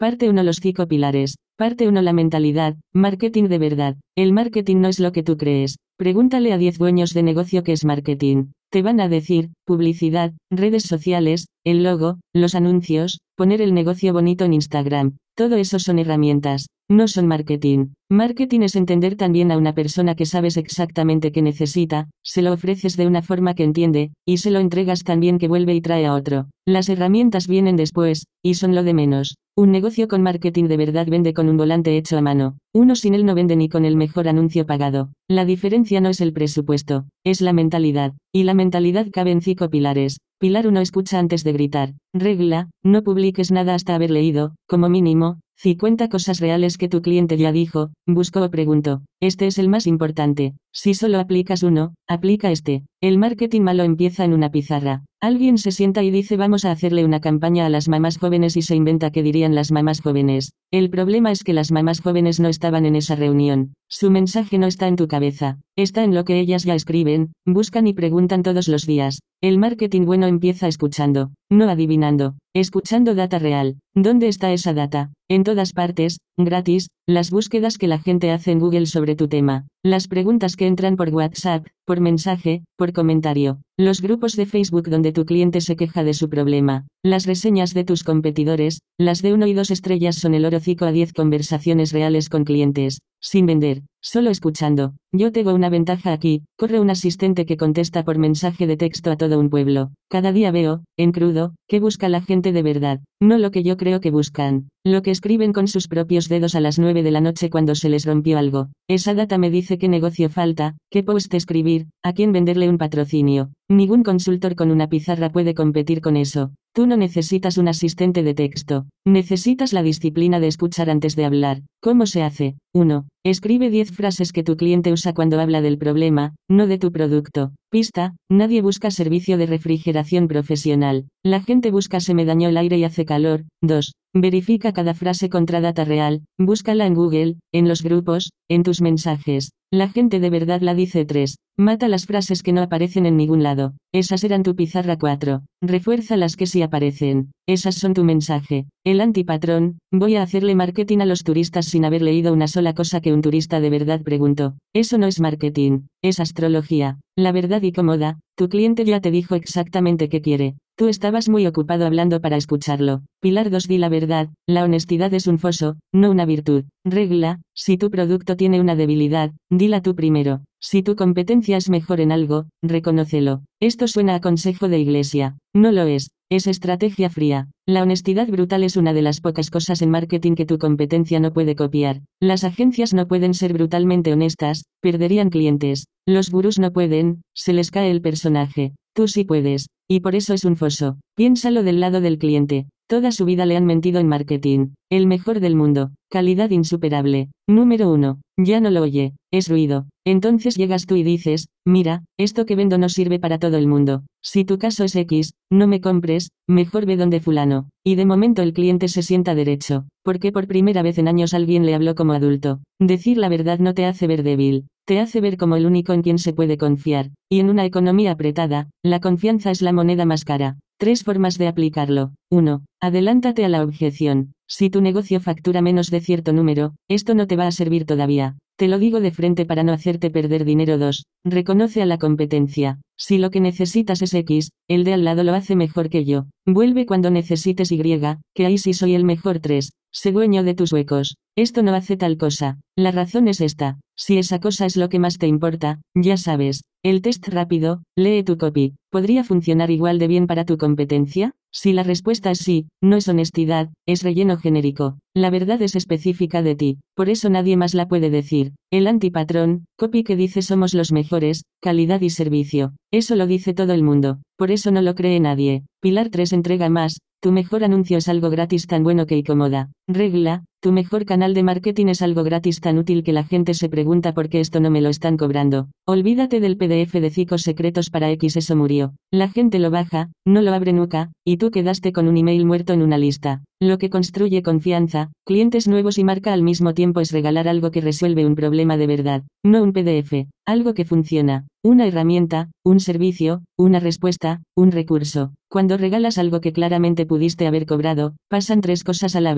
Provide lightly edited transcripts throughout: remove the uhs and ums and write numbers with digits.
Parte 1. Los 5 pilares. Parte 1. La mentalidad. Marketing de verdad. El marketing no es lo que tú crees. Pregúntale a 10 dueños de negocio qué es marketing. Te van a decir, publicidad, redes sociales, el logo, los anuncios, poner el negocio bonito en Instagram. Todo eso son herramientas, no son marketing. Marketing es entender también a una persona que sabes exactamente qué necesita, se lo ofreces de una forma que entiende, y se lo entregas también que vuelve y trae a otro. Las herramientas vienen después, y son lo de menos. Un negocio con marketing de verdad vende con un volante hecho a mano. Uno sin él no vende ni con el mejor anuncio pagado. La diferencia no es el presupuesto, es la mentalidad. Y la mentalidad cabe en 5 pilares. Pilar 1. Escucha antes de gritar. Regla, no publiques nada hasta haber leído, como mínimo, 50 cosas reales que tu cliente ya dijo, buscó o preguntó. Este es el más importante. Si solo aplicas uno, aplica este. El marketing malo empieza en una pizarra. Alguien se sienta y dice vamos a hacerle una campaña a las mamás jóvenes y se inventa qué dirían las mamás jóvenes. El problema es que las mamás jóvenes no estaban en esa reunión. Su mensaje no está en tu cabeza, está en lo que ellas ya escriben, buscan y preguntan todos los días. El marketing bueno empieza escuchando, no adivinando, escuchando data real. ¿Dónde está esa data? En todas partes, gratis, las búsquedas que la gente hace en Google sobre tu tema, las preguntas que entran por WhatsApp, por mensaje, por comentario, los grupos de Facebook donde tu cliente se queja de su problema, las reseñas de tus competidores, las de 1 y 2 estrellas son el oro. 5 a 10 conversaciones reales con clientes, sin vender, solo escuchando. Yo tengo una ventaja aquí, corre un asistente que contesta por mensaje de texto a todo un pueblo. Cada día veo, en crudo, qué busca la gente de verdad, no lo que yo creo que buscan, lo que escriben con sus propios dedos a las 9 de la noche cuando se les rompió algo. Esa data me dice qué negocio falta, qué post escribir, a quién venderle un patrocinio. Ningún consultor con una pizarra puede competir con eso. Tú no necesitas un asistente de texto, necesitas la disciplina de escuchar antes de hablar. ¿Cómo se hace? 1. Escribe 10 frases que tu cliente usa cuando habla del problema, no de tu producto. Pista, nadie busca servicio de refrigeración profesional. La gente busca se me dañó el aire y hace calor. 2. Verifica cada frase contra data real, búscala en Google, en los grupos, en tus mensajes. La gente de verdad la dice. 3. Mata las frases que no aparecen en ningún lado. Esas eran tu pizarra. 4. Refuerza las que sí aparecen. Esas son tu mensaje. El antipatrón, voy a hacerle marketing a los turistas sin haber leído una sola cosa que un turista de verdad preguntó. Eso no es marketing, es astrología. La verdad y cómoda, tu cliente ya te dijo exactamente qué quiere. Tú estabas muy ocupado hablando para escucharlo. Pilar 2. Di la verdad, la honestidad es un foso, no una virtud. Regla, si tu producto tiene una debilidad, dila tú primero. Si tu competencia es mejor en algo, reconócelo. Esto suena a consejo de iglesia. No lo es estrategia fría. La honestidad brutal es una de las pocas cosas en marketing que tu competencia no puede copiar. Las agencias no pueden ser brutalmente honestas, perderían clientes. Los gurús no pueden, se les cae el personaje. Tú sí puedes, y por eso es un foso. Piénsalo del lado del cliente. Toda su vida le han mentido en marketing. El mejor del mundo. Calidad insuperable. Número 1. Ya no lo oye. Es ruido. Entonces llegas tú y dices, mira, esto que vendo no sirve para todo el mundo. Si tu caso es X, no me compres, mejor ve donde fulano. Y de momento el cliente se sienta derecho, porque por primera vez en años alguien le habló como adulto. Decir la verdad no te hace ver débil, te hace ver como el único en quien se puede confiar. Y en una economía apretada, la confianza es la moneda más cara. 3 formas de aplicarlo. 1. Adelántate a la objeción. Si tu negocio factura menos de cierto número, esto no te va a servir todavía. Te lo digo de frente para no hacerte perder dinero. 2. Reconoce a la competencia. Si lo que necesitas es X, el de al lado lo hace mejor que yo. Vuelve cuando necesites Y, que ahí sí soy el mejor. 3. Sé dueño de tus huecos. Esto no hace tal cosa. La razón es esta. Si esa cosa es lo que más te importa, ya sabes. El test rápido, lee tu copy. ¿Podría funcionar igual de bien para tu competencia? Si la respuesta es sí, no es honestidad, es relleno genérico. La verdad es específica de ti, por eso nadie más la puede decir. El antipatrón, copy que dice somos los mejores, calidad y servicio. Eso lo dice todo el mundo, por eso no lo cree nadie. Pilar 3. Entrega más. Tu mejor anuncio es algo gratis tan bueno que incomoda. Regla, tu mejor canal de marketing es algo gratis tan útil que la gente se pregunta por qué esto no me lo están cobrando. Olvídate del PDF de 5 secretos para X, eso murió. La gente lo baja, no lo abre nunca, y tú quedaste con un email muerto en una lista. Lo que construye confianza, clientes nuevos y marca al mismo tiempo es regalar algo que resuelve un problema de verdad, no un PDF, algo que funciona, una herramienta, un servicio, una respuesta, un recurso. Cuando regalas algo que claramente pudiste haber cobrado, pasan 3 cosas a la vez.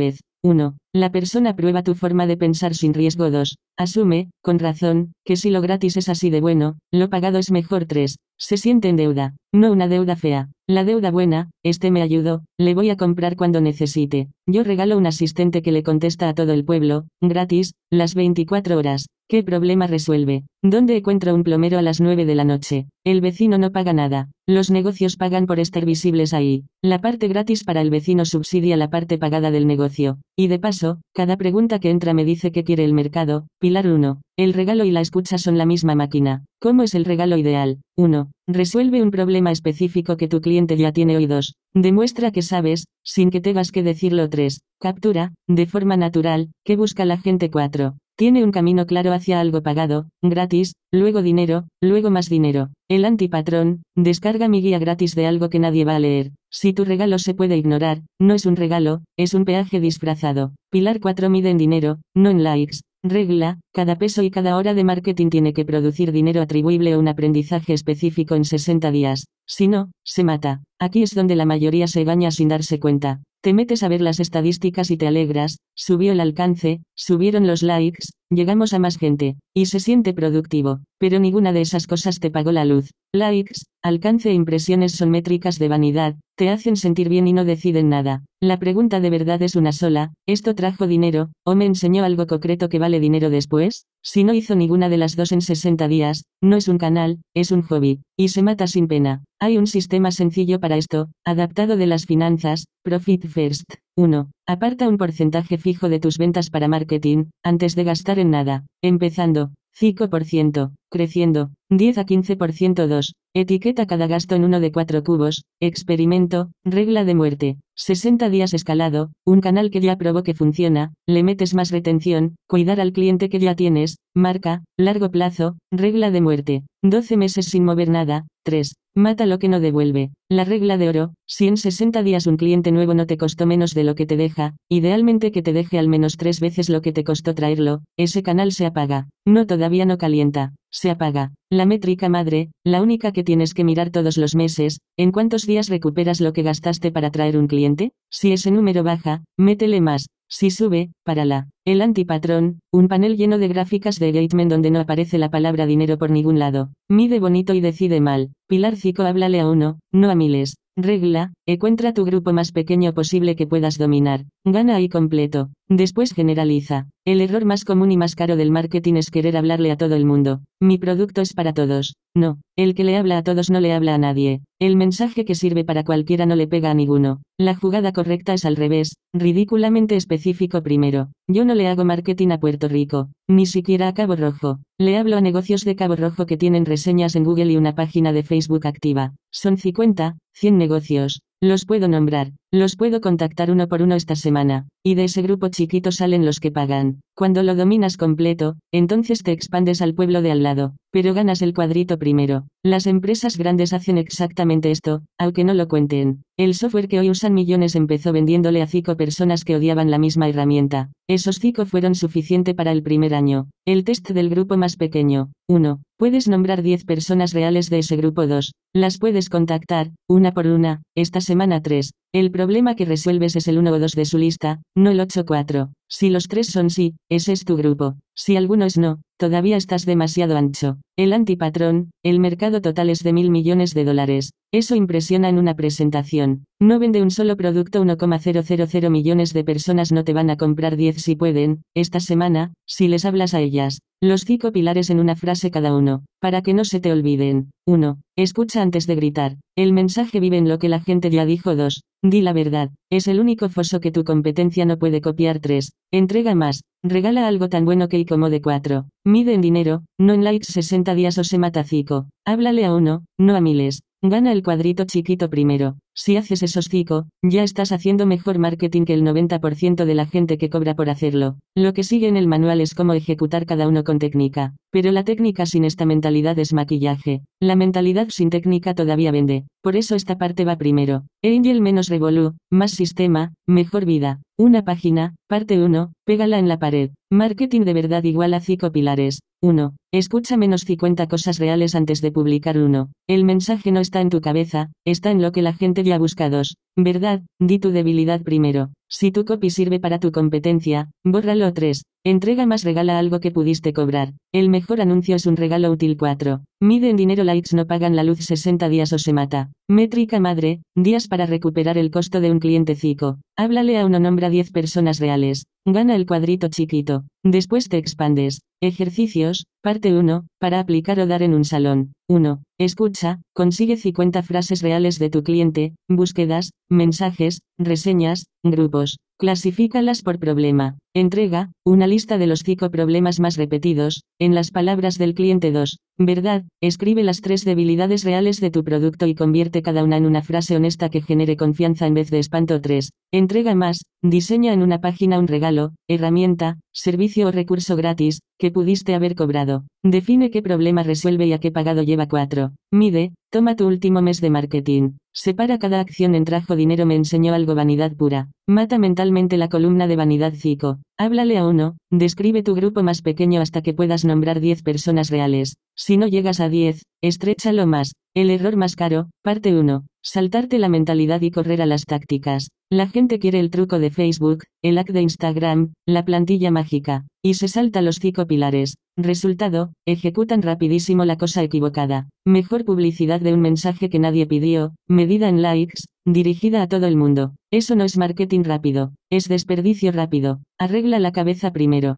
1. La persona prueba tu forma de pensar sin riesgo. 2. Asume, con razón, que si lo gratis es así de bueno, lo pagado es mejor. 3. Se siente en deuda. No una deuda fea. La deuda buena, este me ayudó, le voy a comprar cuando necesite. Yo regalo un asistente que le contesta a todo el pueblo, gratis, las 24 horas. ¿Qué problema resuelve? ¿Dónde encuentro un plomero a las 9 de la noche? El vecino no paga nada. Los negocios pagan por estar visibles ahí. La parte gratis para el vecino subsidia la parte pagada del negocio. Y de paso, cada pregunta que entra me dice qué quiere el mercado. Pilar 1. El regalo y la escucha son la misma máquina. ¿Cómo es el regalo ideal? 1. Resuelve un problema específico que tu cliente ya tiene. Hoy 2. Demuestra que sabes, sin que tengas que decirlo. 3. Captura, de forma natural, que busca la gente. 4. Tiene un camino claro hacia algo pagado, gratis, luego dinero, luego más dinero. El antipatrón, descarga mi guía gratis de algo que nadie va a leer. Si tu regalo se puede ignorar, no es un regalo, es un peaje disfrazado. Pilar 4. Mide en dinero, no en likes. Regla, cada peso y cada hora de marketing tiene que producir dinero atribuible a un aprendizaje específico en 60 días. Si no, se mata. Aquí es donde la mayoría se engaña sin darse cuenta. Te metes a ver las estadísticas y te alegras, subió el alcance, subieron los likes, llegamos a más gente, y se siente productivo, pero ninguna de esas cosas te pagó la luz. Likes, alcance e impresiones son métricas de vanidad, te hacen sentir bien y no deciden nada. La pregunta de verdad es una sola, ¿esto trajo dinero, o me enseñó algo concreto que vale dinero después? Si no hizo ninguna de las dos en 60 días, no es un canal, es un hobby, y se mata sin pena. Hay un sistema sencillo para esto, adaptado de las finanzas, Profit First. 1. Aparta un porcentaje fijo de tus ventas para marketing, antes de gastar en nada, empezando, 5%, creciendo, 10 a 15%. 2. Etiqueta cada gasto en uno de 4 cubos, experimento, regla de muerte, 60 días escalado, un canal que ya probó que funciona, le metes más retención, cuidar al cliente que ya tienes, marca, largo plazo, regla de muerte, 12 meses sin mover nada. 3. Mata lo que no devuelve. La regla de oro, si en 60 días un cliente nuevo no te costó menos de lo que te deja, idealmente que te deje al menos 3 veces lo que te costó traerlo, ese canal se apaga. No, todavía no calienta, se apaga. La métrica madre, la única que tienes que mirar todos los meses, ¿en cuántos días recuperas lo que gastaste para traer un cliente? Si ese número baja, métele más. Si sube, párala. El antipatrón, un panel lleno de gráficas de engagement donde no aparece la palabra dinero por ningún lado. Mide bonito y decide mal. Pilar 5. Háblale a uno, no a miles. Regla, encuentra tu grupo más pequeño posible que puedas dominar. Gana ahí completo. Después generaliza. El error más común y más caro del marketing es querer hablarle a todo el mundo. Mi producto es para todos. No, el que le habla a todos no le habla a nadie. El mensaje que sirve para cualquiera no le pega a ninguno. La jugada correcta es al revés, ridículamente específico primero. Yo no le hago marketing a Puerto Rico, ni siquiera a Cabo Rojo. Le hablo a negocios de Cabo Rojo que tienen reseñas en Google y una página de Facebook activa. Son 50, 100 negocios. Los puedo nombrar, los puedo contactar uno por uno esta semana, y de ese grupo chiquito salen los que pagan. Cuando lo dominas completo, entonces te expandes al pueblo de al lado, pero ganas el cuadrito primero. Las empresas grandes hacen exactamente esto, aunque no lo cuenten. El software que hoy usan millones empezó vendiéndole a 5 personas que odiaban la misma herramienta. Esos 5 fueron suficiente para el primer año. El test del grupo más pequeño. 1. Puedes nombrar 10 personas reales de ese grupo. 2. Las puedes contactar, una por una, esta semana. 3. El problema que resuelves es el 1 o 2 de su lista, no el 8 o 4. Si los 3 son sí, ese es tu grupo. Si alguno es no, todavía estás demasiado ancho. El antipatrón, el mercado total es de $1.000 millones. Eso impresiona en una presentación. No vende un solo producto. 1,000 millones de personas no te van a comprar 10 si pueden, esta semana, si les hablas a ellas. Los 5 pilares en una frase cada uno, para que no se te olviden. 1. Escucha antes de gritar. El mensaje vive en lo que la gente ya dijo. 2. Di la verdad. Es el único foso que tu competencia no puede copiar. 3. Entrega más. Regala algo tan bueno que incomode. 4. Mide en dinero, no en likes. 60 días o se mata. 5. Háblale a uno, no a miles. Gana el cuadrito chiquito primero. Si haces esos 5, ya estás haciendo mejor marketing que el 90% de la gente que cobra por hacerlo. Lo que sigue en el manual es cómo ejecutar cada uno con técnica. Pero la técnica sin esta mentalidad es maquillaje. La mentalidad sin técnica todavía vende. Por eso esta parte va primero. Angel menos Revolú, más sistema, mejor vida. Una página, parte 1, pégala en la pared. Marketing de verdad igual a 5 pilares. 1. Escucha menos 50 cosas reales antes de publicar. 1. El mensaje no está en tu cabeza, está en lo que la gente ya busca. 2. Verdad, di tu debilidad primero. Si tu copy sirve para tu competencia, bórralo. 3. Entrega más, regala algo que pudiste cobrar. El mejor anuncio es un regalo útil. 4. Mide en dinero. Likes no pagan la luz. 60 días o se mata. Métrica madre, días para recuperar el costo de un cliente. 5. Háblale a uno. Nombra 10 personas reales. Gana el cuadrito chiquito. Después te expandes. Ejercicios, parte 1, para aplicar o dar en un salón. 1. Escucha, consigue 50 frases reales de tu cliente, búsquedas, mensajes, reseñas, grupos. Clasifícalas por problema. Entrega, una lista de los 5 problemas más repetidos, en las palabras del cliente. 2. Verdad, escribe las 3 debilidades reales de tu producto y convierte cada una en una frase honesta que genere confianza en vez de espanto. 3. Entrega más, diseña en una página un regalo, herramienta, servicio o recurso gratis, que pudiste haber cobrado. Define qué problema resuelve y a qué pagado lleva. 4. Mide, toma tu último mes de marketing. Separa cada acción en trajo dinero. Me enseñó algo. Vanidad pura. Mata mentalmente la columna de vanidad. 5. Háblale a uno, describe tu grupo más pequeño hasta que puedas nombrar 10 personas reales. Si no llegas a 10, estréchalo más. El error más caro, parte 1. Saltarte la mentalidad y correr a las tácticas. La gente quiere el truco de Facebook, el hack de Instagram, la plantilla mágica, y se salta los 5 pilares. Resultado, ejecutan rapidísimo la cosa equivocada. Mejor publicidad de un mensaje que nadie pidió, medida en likes, dirigida a todo el mundo. Eso no es marketing rápido, es desperdicio rápido. Arregla la cabeza primero.